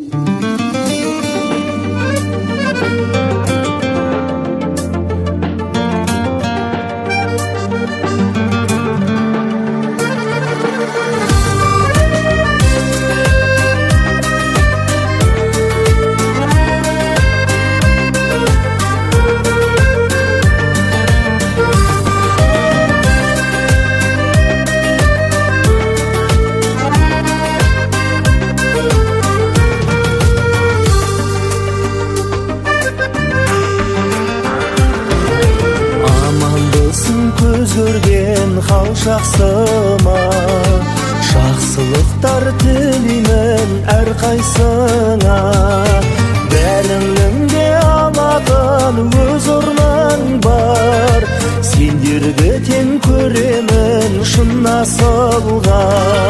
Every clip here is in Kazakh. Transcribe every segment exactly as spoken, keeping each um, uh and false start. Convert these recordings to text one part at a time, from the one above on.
Көрген хал жақсыма жақсылықтар тілеймін әрқайсыңа. Бәріңнің алатын өз орның бар, сендерді тең көремін шын асылға.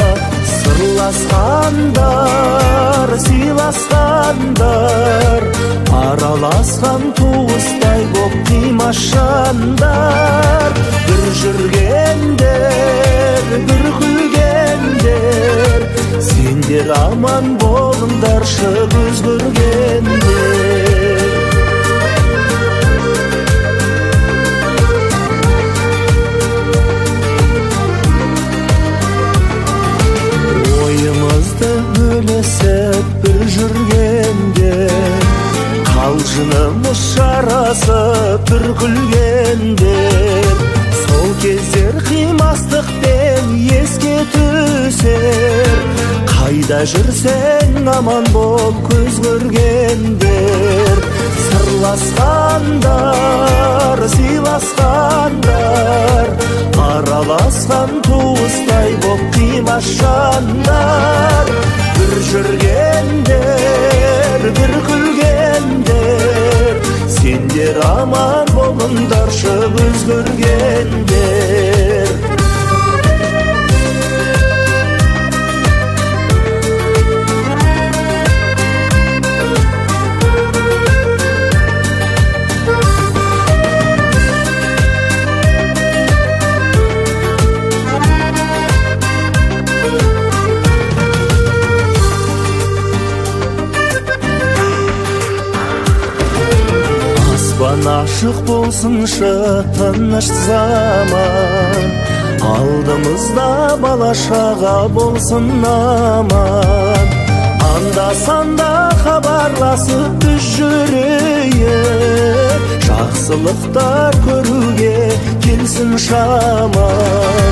Сырласқандар, сыйласқандар, араласқан туыстай боп қимашандар. Bir жүргендер, bir күлгендер, сендер аман болыңдаршы көз көргендер. Ойымызды бөлесіп бір жүргенде, қалжынымыз жарасып бір күлгендер. Сол кездер қимастықпен еске түсер, қайда жүрсең аман бол көз көргендер. Сырласқандар, сыйласқандар, араласқан туыстай боп қимашандар. Bir жүргендер, bir күлгендер, сендер аман болыңдаршы көз көргендер. Ашық болсыншы тыныш заман, алдымызда бала шаға болсын аман. Анда-санда хабарласып біз жүрейік, жақсылықтар көруге келсін шаман.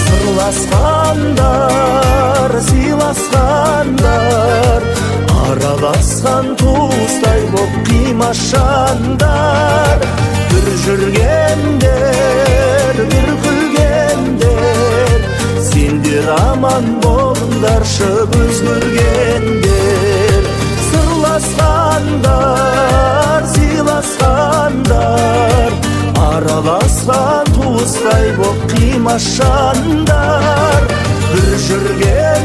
Сырласқандар, сыйласқандар, араласқан туыстай боп қимашандар. Bir жүргендер, bir күлгендер, сендер аман болыңдаршы көз көргендер. Сырласқандар, сыйласқандар, араласқан туыстай боп қимашандар. Bir жүргендер,